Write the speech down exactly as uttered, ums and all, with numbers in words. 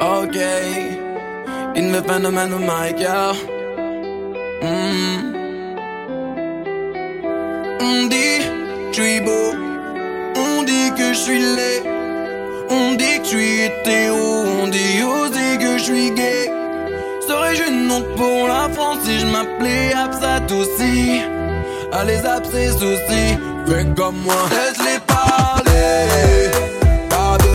Ok, in the phénomène of my girl. Mm. On dit que je suis beau, on dit que je suis laid, on dit que je suis hétéro, on dit aussi que je suis gay. Serais-je une honte pour la France si je m'appelais Absat aussi? Allez, Zap, c'est souci, fais comme moi, laisse-les parler.